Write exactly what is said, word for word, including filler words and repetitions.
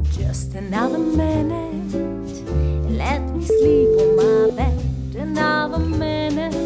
Just another minute, let me sleep on my bed. Another minute,